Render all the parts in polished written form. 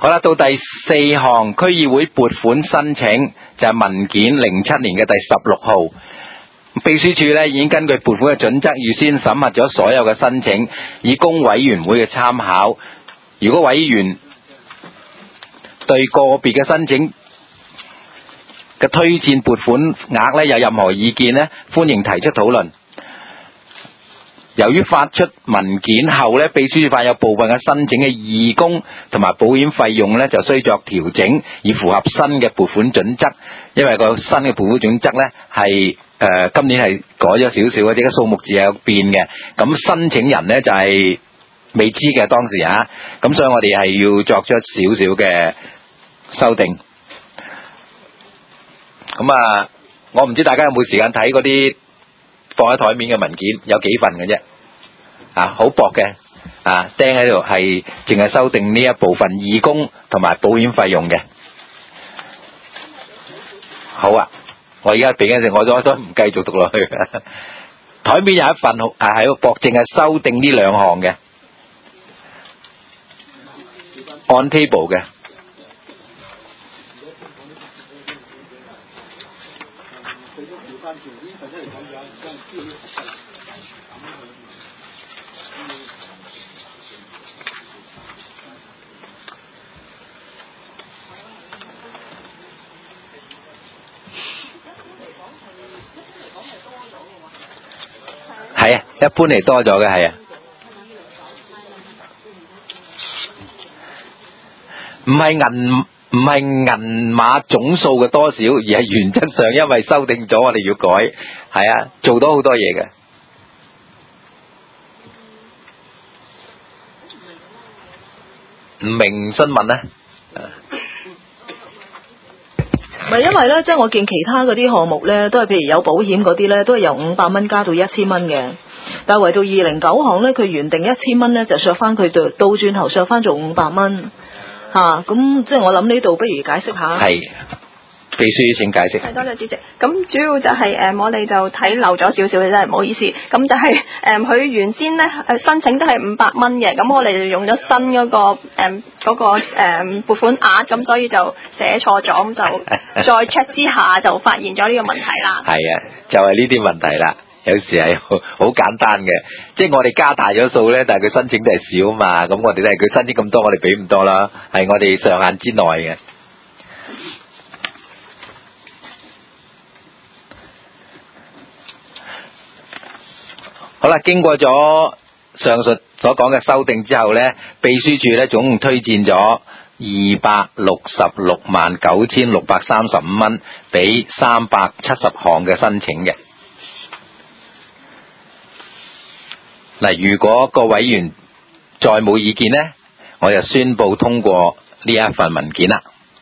好啦，到第4項區議會撥款申請就係文件07年嘅第16號。秘書處咧已經根據撥款嘅準則預先審核咗所有嘅申請，以供委員會嘅參考。如果委員對個別嘅申請嘅推薦撥款額咧有任何意見咧，歡迎提出討論。由於發出文件後咧，秘書處發有部分嘅申請嘅義工同埋保險費用咧就需作調整，以符合新嘅撥款準則。因為個新嘅撥款準則咧係今年係改咗少少嘅，啲嘅數目字係有變嘅。咁申請人咧就係未知嘅當時啊，咁所以我哋係要作出少少嘅修訂。咁啊，我唔知大家有冇時間睇嗰啲放喺台面嘅文件，有幾份嘅啫，啊，好薄嘅，啊，釘喺度係淨係修訂呢一部分義工同埋保險費用嘅。好啊，我而家俾緊陣，我都唔繼續讀落去。台面有一份係薄，淨係修訂呢2項嘅 on table 嘅。係啊，一般嚟多咗嘅，係啊，唔係銀碼總數嘅多少，而係原則上因為修訂咗，我哋要改，係啊，做到好多嘢嘅。唔明詢問咧？ 唔係因為咧，即係我見其他嗰啲項目咧，都係譬如有保險嗰啲咧，都係由500蚊加到1000蚊嘅。但係唯到209項咧，佢原定1000蚊咧，就削翻佢倒轉頭削翻做500蚊嚇。咁即係我諗呢度不如解釋下。 係。秘書請解釋。 係，多謝主席。咁主要就係我哋就睇漏咗少少嘅啫，唔好意思。咁就係佢原先咧申請都係500蚊嘅，咁我哋就用咗新嗰個撥款額，咁所以就寫錯咗，咁就再 check 之下就發現咗呢個問題啦。 係啊，就係呢啲問題啦。有時係好簡單嘅，即係我哋加大咗數咧，但係佢申請都係少嘛，咁我哋都係佢申請咁多，我哋俾唔多啦，係我哋上限之內嘅。好啦，經過咗上述所講嘅修訂之後呢，秘書處呢總共推薦咗2669635蚊俾370項嘅申請嘅。嗱，如果個委員再冇意見呢，我就宣布通過呢一份文件啦。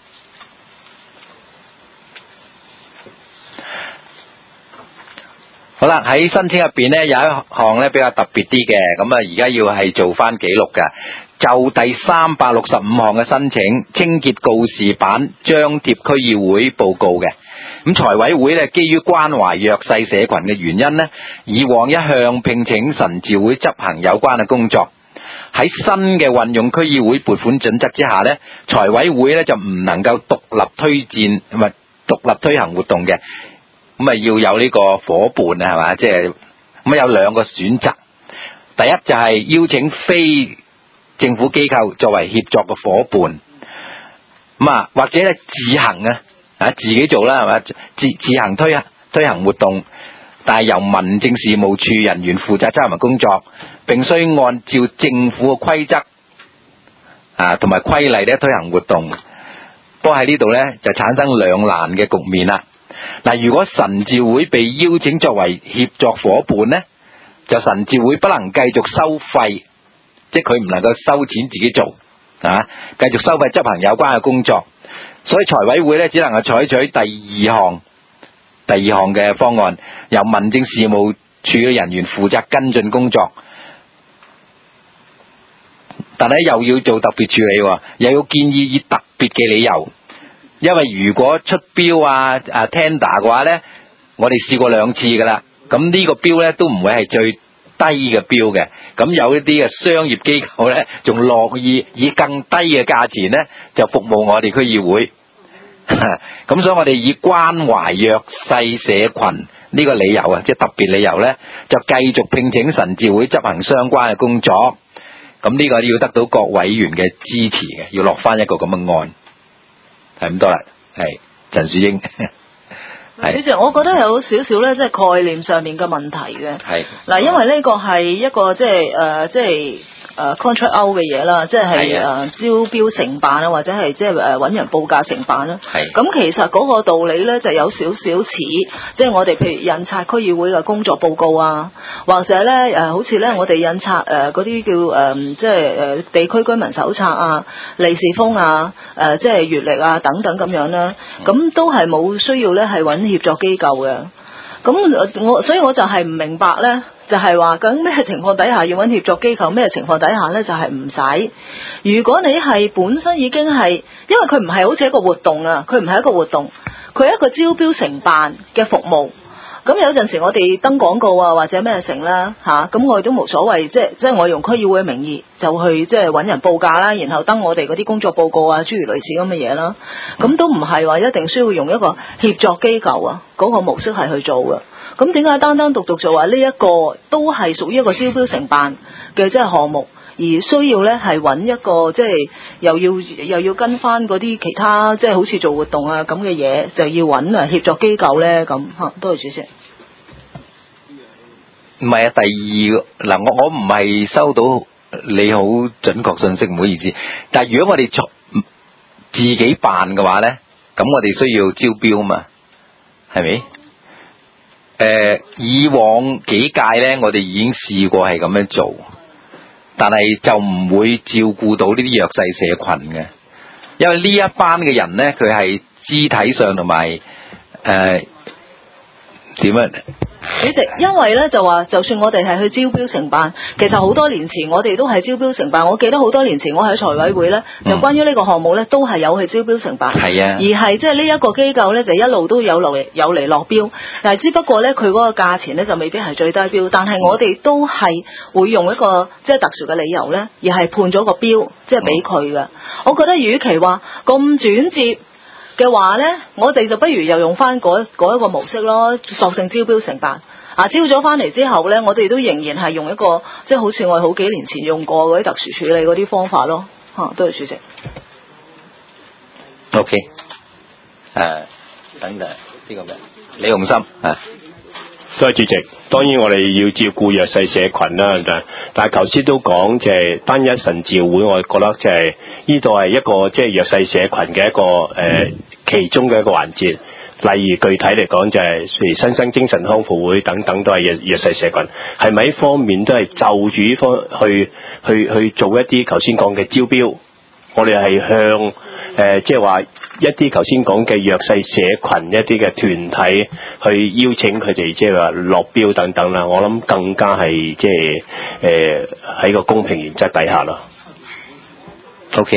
好啦，喺申請入邊呢，有一項呢比較特別啲嘅，咁而家要係做翻記錄嘅，就第365項嘅申請，清潔告示板張貼區議會報告嘅。咁財委會呢，基於關懷弱勢社群嘅原因呢，以往一向聘請神召會執行有關嘅工作。喺新嘅運用區議會撥款準則之下呢，財委會呢就唔能夠獨立推行活動嘅。咁要有呢個伙伴啊，係嘛？即係咁有2個選擇。第一就係邀請非政府機構作為協作嘅伙伴，或者咧自行自己做啦，係嘛？自行推行活動，但係由民政事務處人員負責執行工作，並須按照政府嘅規則同埋規例咧推行活動。不過喺呢度咧就產生兩難嘅局面啦。嗱，如果神召會被邀請作為協作伙伴呢，就神召會不能繼續收費，即係佢唔能夠收錢自己做，繼續收費執行有關嘅工作。所以財委會呢，只能夠採取第二項嘅方案，由民政事務處嘅人員負責跟進工作，但係又要做特別處理，又要建議以特別嘅理由。因為如果出標tender 嘅話呢，我哋試過2次噶啦，咁呢個標呢都唔會係最低嘅標嘅，咁有一啲嘅商業機構咧，仲樂意以更低嘅價錢咧就服務我哋區議會。咁所以我哋以關懷弱勢社群呢個理由啊，即係特別理由咧，就繼續聘請神召會執行相關嘅工作。咁呢個要得到各委員嘅支持嘅，要落翻一個咁嘅案，係咁多啦。係陳樹英。 其實我覺得有少少咧，即係概念上面嘅問題嘅。 係嗱，因為呢個係一個即係contract out 嘅嘢啦，即係招標承辦啊，或者係即係揾人報價承辦啦。 係。 咁其實嗰個道理咧就有少少似，即係我哋譬如印刷區議會嘅工作報告啊，或者咧好似咧我哋印刷嗰啲叫即係地區居民手冊啊、利是封啊、即係月曆啊等等咁樣啦，咁都係冇需要咧係揾協作機構嘅。咁所以我就係唔明白咧。就係話咁咩情況底下要揾協作機構，咩情況底下呢？就係唔使。如果你係本身已經係，因為佢唔係好似一個活動啊，佢唔係一個活動，佢係一個招標承辦嘅服務。咁有陣時我哋登廣告啊，或者咩成啦嚇，咁我哋都冇所謂，即係我用區議會嘅名義就去即係揾人報價啦，然後登我哋嗰啲工作報告啊，諸如類似咁嘅嘢啦。咁都唔係話一定需要用一個協作機構啊嗰個模式係去做嘅。咁點解單單獨獨做話呢一個都係屬於一個招標承辦嘅即係項目，而需要咧係揾一個即係又要跟翻嗰啲其他即係好似做活動啊咁嘅嘢，就要揾協作機構咧咁嚇。多謝主席。 唔係啊，第二嗱，我唔係收到你好準確信息，唔好意思。但係如果我哋自己辦嘅話咧，咁我哋需要招標嘛，係咪？以往幾屆咧，我哋已經試過係咁樣做，但係就唔會照顧到呢啲弱勢社群嘅，因為呢一班嘅人咧，佢係肢體上同埋點樣？ 主席，因為咧就話，就算我哋係去招標承辦，其實好多年前我哋都係招標承辦。我記得好多年前我喺財委會咧，就關於呢個項目咧，都係有去招標承辦。 係啊， 而係即係呢一個機構咧，就一路都有嚟落標，但係只不過咧，佢嗰個價錢咧就未必係最低標，但係我哋都係會用一個即係特殊嘅理由咧，而係判咗個標，即係俾佢嘅。我覺得與其話咁轉接嘅話呢，我哋就不如又用翻嗰一個模式咯，索性招標承辦。招咗翻嚟之後呢，我哋都仍然係用一個即係好似我哋好幾年前用過嗰啲特殊處理嗰啲方法咯。多謝主席。 OK， 等呢個咩？李洪森多謝主席。當然我哋要照顧弱勢社群啦，但係頭先都講就係單一神召會，我覺得就係呢度係一個即係弱勢社群嘅一個其中嘅一個環節。例如具體嚟講就係譬如新生精神康復會等等都係弱勢社群，係咪呢方面都係就住呢方去做一啲頭先講嘅招標？我哋係向即係話一啲頭先講嘅弱勢社群一啲嘅團體去邀請佢哋即係話落標等等啦。我諗更加係即係喺個公平原則底下咯。 OK。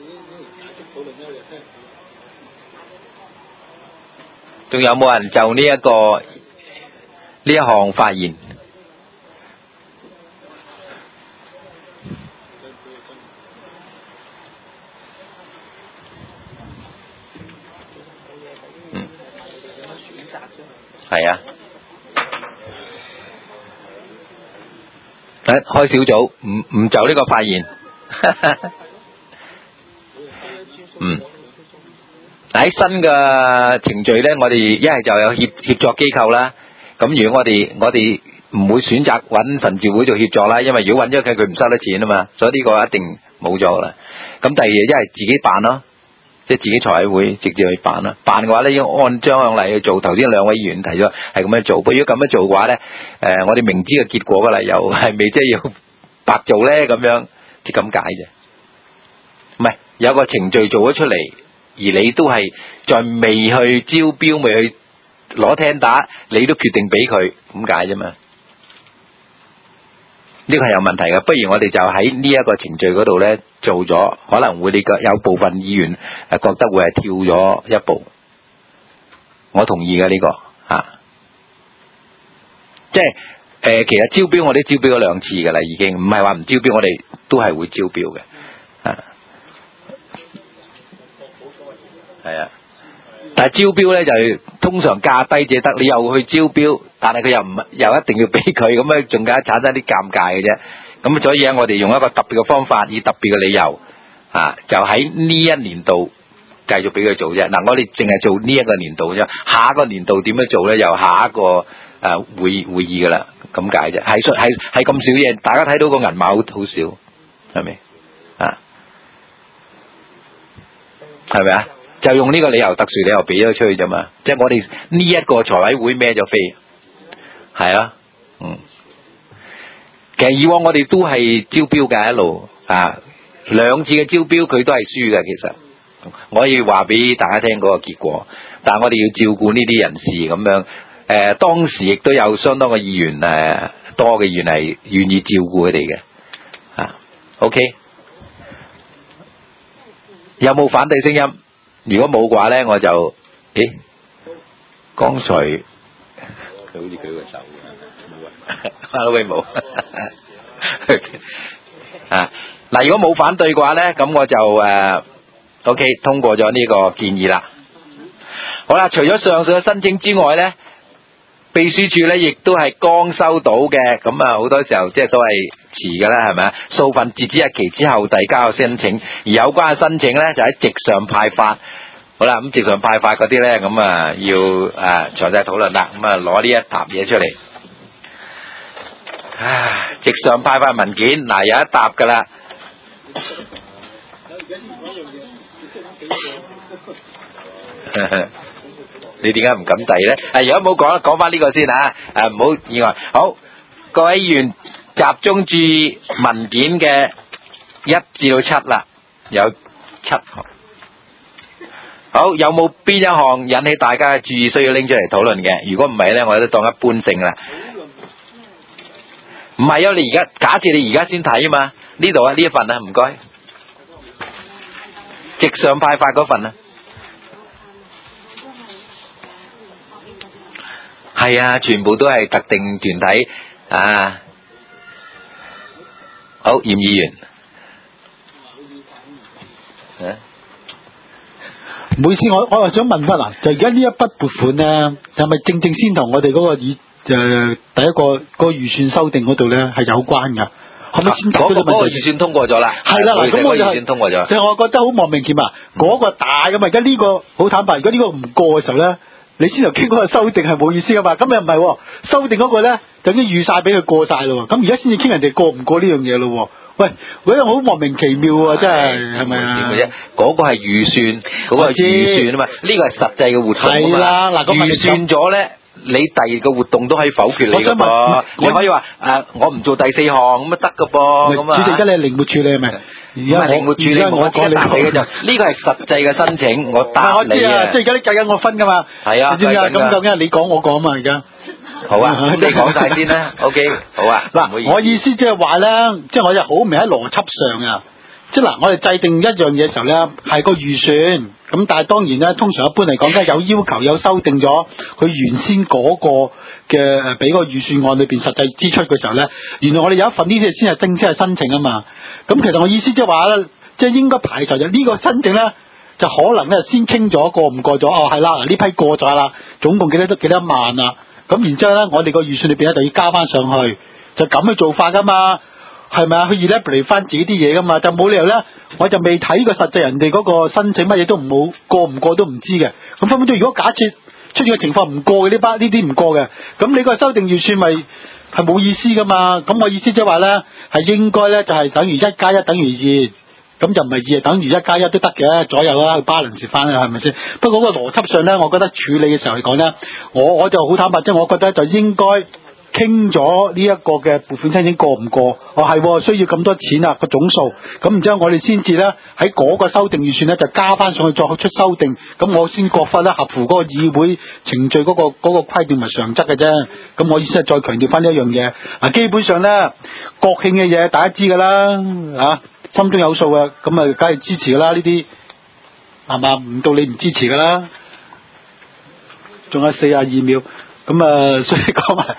仲有冇人就呢一項發言？係啊，開小組，唔就呢個發言。喺新嘅程序咧，我哋一係就有協作機構啦。咁如果我哋唔會選擇揾神召會做協作啦，因為如果揾咗佢唔收得錢啊嘛，所以呢個一定冇咗啦。咁第二一係自己辦咯，即係自己財委會直接去辦啦。辦嘅話咧，要按章向例去做。頭先兩位議員提咗係咁樣做，不過如果咁樣做嘅話咧，我哋明知嘅結果噶啦，又係咪即係要白做咧？咁樣即係咁解啫。唔係有個程序做咗出嚟。而你都係在未去招標、未去攞聽打，你都決定俾佢咁解啫嘛？呢個係有問題嘅。不如我哋就喺呢一個程序嗰度咧做咗，可能會你有部分議員覺得會係跳咗一步。我同意嘅呢個即係其實招標我哋招標咗2次㗎啦，已經唔係話唔招標，我哋都係會招標嘅。係啊，但係招標咧就通常價低者得，你又去招標，但係佢又一定要俾佢，咁樣仲加產生啲尷尬嘅啫。咁所以我哋用一個特別嘅方法，以特別嘅理由就喺呢一年度繼續俾佢做啫。嗱，我哋淨係做呢一個年度啫，下一個年度點樣做咧？由下一個會議㗎啦，咁解啫。係咁少嘢，大家睇到個銀碼好少，係咪啊？係咪啊？就用呢個理由，特殊理由俾咗出去啫嘛。即係我哋呢一個財委會孭咗飛，係啊，其實以往我哋都係招標嘅一路2次嘅招標佢都係輸嘅。其實我可以話俾大家聽嗰個結果，但係我哋要照顧呢啲人士咁樣。當時亦都有相當嘅議員多嘅議員係願意照顧佢哋嘅。OK， 有冇反對聲音？如果冇嘅話咧，我就剛才佢好似舉個手冇喂冇嗱，如果冇反對嘅話咧，咁我就OK 通過咗呢個建議啦。好啦，除咗上述嘅申請之外咧，秘書處咧亦都係剛收到嘅，咁好多時候即係所謂遲㗎啦，係咪啊？數份截止日期之後遞交申請，而有關嘅申請咧就喺席上派發。好啦，咁席上派發嗰啲咧，咁要詳細討論啦。咁攞呢一沓嘢出嚟。席上派發文件，嗱有一沓㗎啦。你點解唔敢遞咧？如果冇講翻呢個先唔好意外。好，各位議員集中注意文件嘅1至7啦，有7項。好，有冇邊一項引起大家嘅注意需要拎出嚟討論嘅？如果唔係咧，我哋都當一般性啦。唔係啊，你而家假設你而家先睇啊嘛，呢度呢一份唔該，席上派發嗰份係啊，全部都係特定團體好，嚴議員唔好意思，我又想問翻嗱，就而家呢一筆撥款咧，係咪正先同我哋嗰個第一個嗰個預算修訂嗰度咧係有關㗎？係咪先？嗰個預算通過咗啦。 係啦，嗱，咁我就預算通過咗。 即係我覺得好莫名其妙，嗰個大㗎嘛，而家呢個好坦白，如果呢個唔過嘅時候咧，你先頭傾嗰個修訂係冇意思㗎嘛。咁又唔係，修訂嗰個咧就已經預晒俾佢過晒咯。咁而家先至傾人哋過唔過呢樣嘢咯。喂，嗰樣好莫名其妙啊！真係咪啊？ 點嘅啫？嗰個係預算，嗰個係預算啊嘛。呢個係實際嘅活動啊嘛。 係啦，嗱， 預算咗咧，你第二個活動都可以否決你㗎噃。你可以話我唔做第4項咁得㗎噃。咁主席，而家你係靈活處理係咪？ 唔係靈活處理，我即刻答你嘅就呢個係實際嘅申請，我答你我知啊，即係而家啲計緊我分㗎嘛。 係啊， 你知唔知啊？咁究竟係你講我講啊嘛？而家。 好啊，你講晒先啦。OK， 好啊。 嗱，我意思即係話咧，即係我就好明喺邏輯上啊。即係嗱，我哋制定一樣嘢嘅時候咧，係個預算。咁但係當然咧，通常一般嚟講，梗係有要求有修訂咗佢原先嗰個嘅俾個預算案裏邊實際支出嘅時候咧，原來我哋有一份呢啲先係正式係申請啊嘛。咁其實我意思即係話咧，即係應該排除就呢個申請咧，就可能咧先傾咗過唔過咗？係啦，嗱，呢批過咗啦，總共幾多萬啊？咁然之後咧，我哋個預算裏邊咧就要加翻上去，就咁去做法噶嘛，係咪啊？去 elaborate 翻自己啲嘢噶嘛，就冇理由咧，我就未睇過實際人哋嗰個申請乜嘢都冇過唔過都唔知嘅。咁分分鐘如果假設出現嘅情況唔過嘅呢啲唔過嘅，咁你個修訂預算咪係冇意思噶嘛？咁我意思即係話咧，係應該咧就係等於1+1等於2。咁就唔係2等於1+1都得嘅，左右啦，balance翻啦，係咪先？不過嗰個邏輯上咧，我覺得處理嘅時候嚟講咧，我就好坦白，即係我覺得就應該傾咗呢一個嘅撥款申請過唔過？係需要咁多錢啊個總數，咁然之後我哋先至咧喺嗰個修訂預算咧就加翻上去再出修訂，咁我先覺得咧合乎嗰個議會程序嗰個規定咪常則嘅啫。咁我意思係再強調翻呢一樣嘢。嗱，基本上咧國慶嘅嘢大家知㗎啦，心中有數啊，咁啊，梗係支持噶啦，呢啲係嘛？唔到你唔支持噶啦。仲有42秒， 咁啊，所以講埋。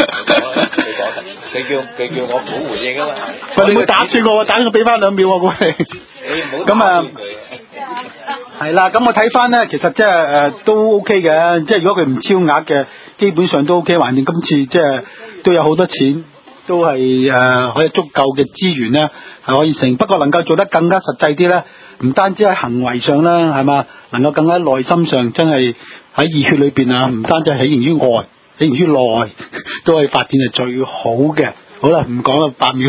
佢叫我唔好回應啊嘛。 喂，你唔好打斷我，打斷我俾翻2秒喎，各位。 你唔好咁啊。係啦，咁我睇翻咧，其實即係都 OK 嘅，即係如果佢唔超額嘅，基本上都 OK。橫掂今次即係都有好多錢，都係可以足夠嘅資源咧，係可以成。不過能夠做得更加實際啲咧，唔單止喺行為上啦，係嘛，能夠更加內心上真係喺熱血裏邊啊，唔單止係起源於外，起源於內，都係發展係最好嘅。好啦，唔講啦，8秒。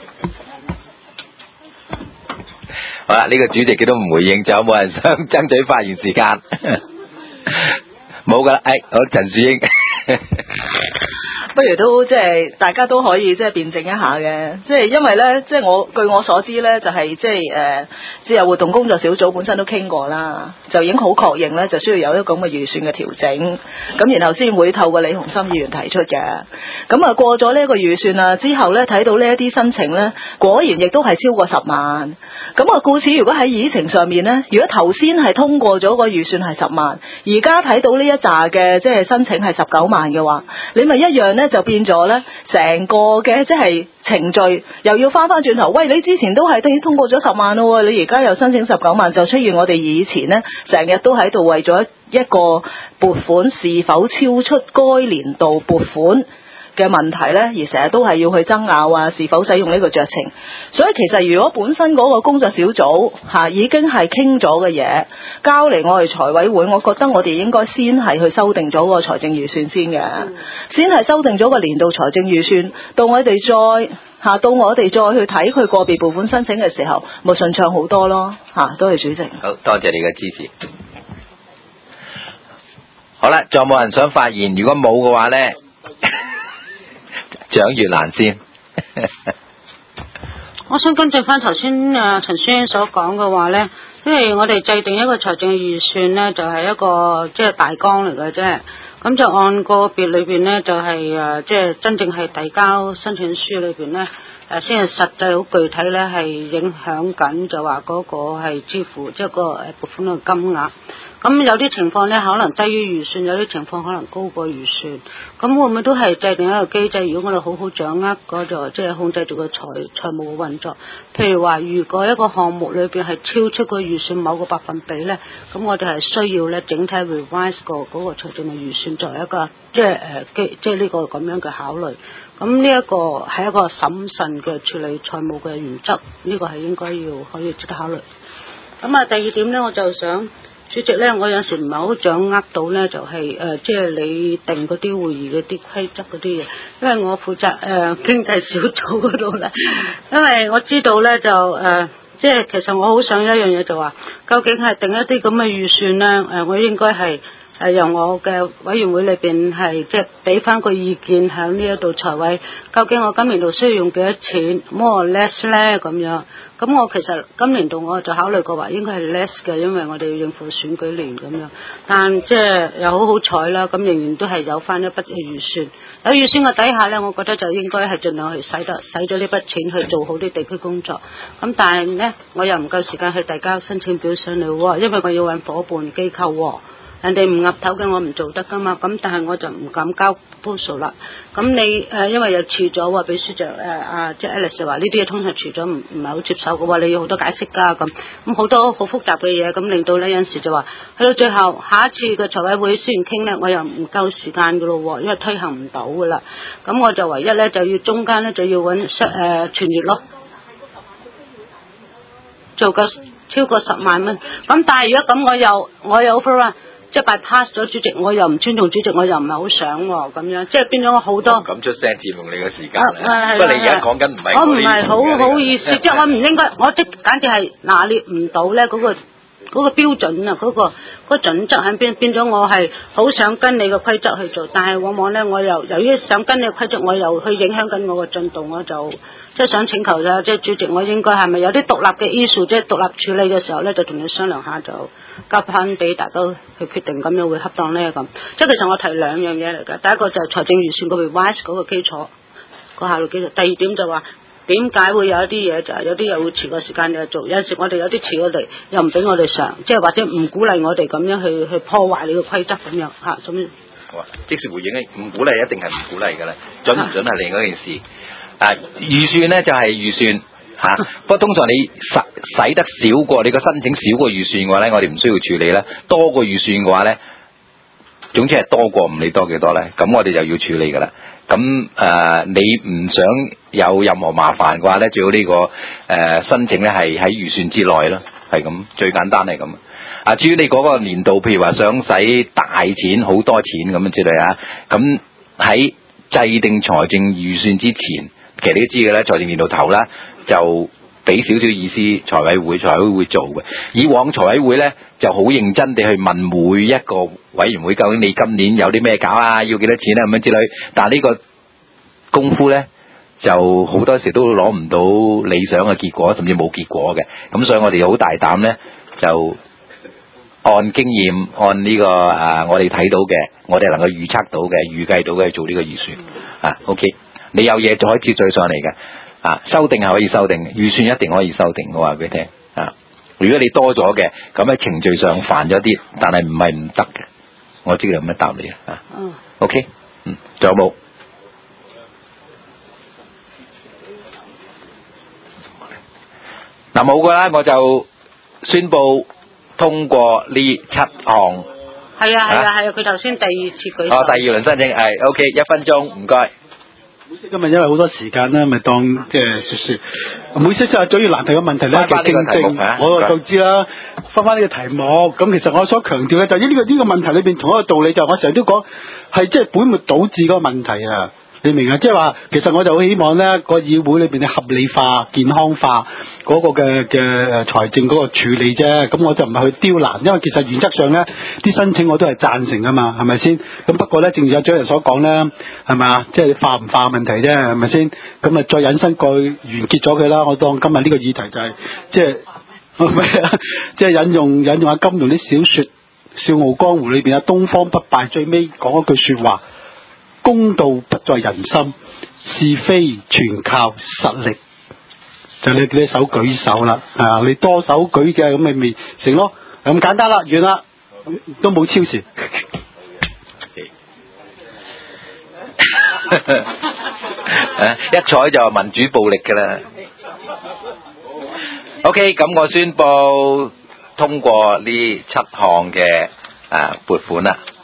好啦，呢個主席佢都唔回應，仲有冇人想爭取發言時間？冇噶啦，好，陳樹英。 不如都即係大家都可以即係辯證一下嘅，即係因為咧，即係據我所知咧，就係即係自由活動工作小組本身都傾過啦，就已經好確認咧，就需要有一個咁嘅預算嘅調整，咁然後先會透過李鴻心議員提出嘅。咁啊過咗呢一個預算啊之後咧，睇到呢一啲申請咧，果然亦都係超過10萬。咁啊，故此如果喺議程上面咧，如果頭先係通過咗個預算係10萬，而家睇到呢一紮嘅即係申請係19萬嘅話，你咪一樣咧就變咗咧，成個嘅即係程序又要翻轉頭。喂，你之前都係已經通過咗10萬咯，你而家又申請19萬，就出現我哋以前咧成日都喺度為咗一個撥款是否超出該年度撥款嘅問題咧，而成日都係要去爭拗啊，是否使用呢個酌情。所以其實如果本身嗰個工作小組已經係傾咗嘅嘢，交嚟我哋財委會，我覺得我哋應該先係去修訂咗個財政預算先嘅，先係修訂咗個年度財政預算，到我哋再去睇佢個別部分申請嘅時候，咪順暢好多咯。多謝主席。 好多謝你嘅支持。好啦，仲有冇人想發言？如果冇嘅話咧，蔣月蘭先。 我想跟進翻頭先陳書英所講嘅話咧，因為我哋制定一個財政預算咧，就係一個即係大綱嚟嘅啫。咁就按個別裏邊咧，就係即係真正係遞交申請書裏邊咧，先係實際好具體咧，係影響緊就話嗰個係支付即係個撥款嘅金額。咁有啲情況咧，可能低於預算；有啲情況可能高過預算。咁會唔會都係制定一個機制？如果我哋好好掌握嗰個即係控制住個財務嘅運作，譬如話，如果一個項目裏邊係超出個預算某個百分比咧，咁我哋係需要咧整體 revise 嗰個財政嘅預算作為一個即係呢個咁樣嘅考慮。咁呢一個係一個審慎嘅處理財務嘅原則，呢個係應該可以值得考慮。咁啊，第二點咧，我就想。主席咧，我有時唔係好掌握到咧，就係即係你定嗰啲會議嗰啲規則嗰啲嘢，因為我負責經濟小組嗰度咧，因為我知道咧就即係其實我好想一樣嘢就話，究竟係定一啲咁嘅預算咧，我應該係由我嘅委員會裏邊係即係俾翻個意見喺呢一度財委，究竟我今年度需要用幾多錢 more or less 咧咁樣。咁我其實今年度我就考慮過話應該係 less 嘅，因為我哋要應付選舉年咁樣。但即係又好彩啦，咁仍然都係有翻一筆嘅預算。有預算嘅底下咧，我覺得就應該係盡量去使咗呢筆錢去做好啲地區工作。咁但係咧，我又唔夠時間去遞交申請表上嚟喎，因為我要揾夥伴機構喎。人哋唔岌頭嘅，我唔做得噶嘛。咁但係我就唔敢交 proposal 啦。咁你因為又遲咗喎，秘書長即係 Alice 話呢啲嘢通常遲咗唔係好接受嘅喎，你要好多解釋㗎咁好多好複雜嘅嘢，咁令到呢有陣時就話去到最後下一次嘅財委會雖然傾咧，我又唔夠時間㗎咯喎，因為推行唔到㗎啦。咁我就唯一咧就要中間咧就要揾全月咯，做個超過10萬蚊。咁但係如果咁我又 over 即係 bypass 咗主席，我又唔尊重主席，我又唔係好想喎咁樣，即係變咗我好多咁出聲佔用你嘅時間。不過你而家講緊唔係我唔係好意思，即係我唔應該，我即簡直係拿捏唔到咧嗰個標準啊，嗰個準則喺邊，變咗我係好想跟你嘅規則去做，但係往往咧我又由於想跟你嘅規則，我又去影響緊我嘅進度，我就即係想請求啫，即係主席，我應該係咪有啲獨立嘅 issue， 即係獨立處理嘅時候咧，就同你商量下，就交翻俾大家去決定，咁樣會恰當咧咁。即係其實我提2樣嘢嚟㗎，第一個就係財政預算個 revise 嗰個基礎，個效率基礎。第二點就話點解會有一啲嘢就係有啲又會遲個時間嚟做，有陣時我哋有啲遲咗嚟，又唔俾我哋上，即係或者唔鼓勵我哋咁樣去破壞你個規則咁樣嚇。 我話即時回應咧，唔鼓勵一定係唔鼓勵㗎啦，準唔準係另一件事。預算咧就係預算嚇，不過通常你使得少過你個申請少過預算嘅話咧，我哋唔需要處理啦。多過預算嘅話咧，總之係多過唔理多幾多咧，咁我哋就要處理㗎啦。咁你唔想有任何麻煩嘅話咧，最好呢個申請咧係喺預算之內咯，係咁最簡單係咁。至於你嗰個年度，譬如話想使大錢好多錢咁之類啊，咁喺制定財政預算之前，其實你都知嘅啦，財政年度頭啦就俾少少意思財委會會做嘅。以往財委會咧就好認真地去問每一個委員會，究竟你今年有啲咩搞啊，要幾多錢啊咁樣之類。但係呢個功夫咧就好多時都攞唔到理想嘅結果，甚至冇結果嘅。咁所以我哋好大膽咧，就按經驗，按呢個我哋睇到嘅，我哋能夠預測到嘅、預計到嘅去做呢個預算。OK， 你有嘢就可以接罪上嚟嘅。修訂係可以修訂，預算一定可以修訂。我話俾你聽。如果你多咗嘅，咁喺程序上煩咗啲，但係唔係唔得嘅。我知道有咩答你啊。OK，仲有冇？冇㗎啦，我就宣佈通過呢7項。 係啊，佢頭先第二次舉手。 第二輪申請係 OK， 1分鐘，唔該。 今日因為好多時間咧，咪當即係説，每次即係最難題嘅問題咧，就正正我就知啦。翻呢個題目，咁其實我所強調嘅就係呢個問題裏邊同一個道理，就係我成日都講係即係本末倒置嗰個問題啊！你明啊？即係話其實我就好希望咧個議會裏邊嘅合理化、健康化嗰個嘅財政嗰個處理啫。咁我就唔係去刁難，因為其實原則上咧啲申請我都係贊成噶嘛，係咪先？咁不過咧，正如有主持人所講咧，係咪啊？即係化唔化問題啫，係咪先？咁啊，再引申過去完結咗佢啦。我當今日呢個議題就係即係引用下金庸啲小説《笑傲江湖》裏邊啊，東方不敗最尾講一句説話。公道不在人心，是非全靠實力。就你手舉手啦，你多手舉嘅咁咪成咯，咁簡單啦，完啦，都冇超時。 一睬就民主暴力㗎啦。OK， 咁我宣佈通過呢7項嘅撥款啦。